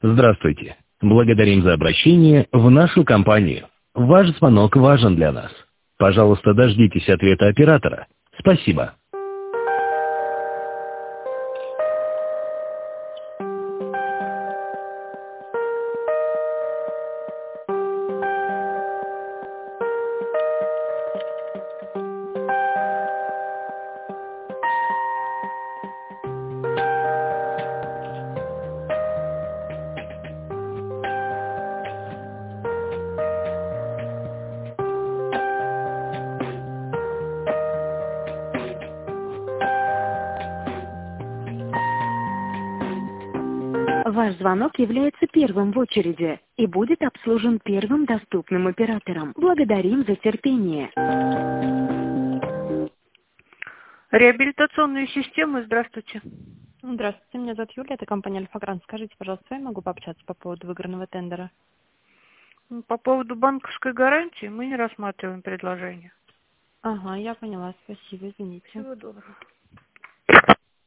Здравствуйте. Благодарим за обращение в нашу компанию. Ваш звонок важен для нас. Пожалуйста, дождитесь ответа оператора. Спасибо. Ваш звонок является первым в очереди и будет обслужен первым доступным оператором. Благодарим за терпение. Реабилитационные системы, здравствуйте. Здравствуйте, меня зовут Юлия, это компания Альфа-Грант. Скажите, пожалуйста, я могу пообщаться по поводу выигранного тендера? По поводу банковской гарантии мы не рассматриваем предложение. Ага, я поняла, спасибо, извините. Всего доброго.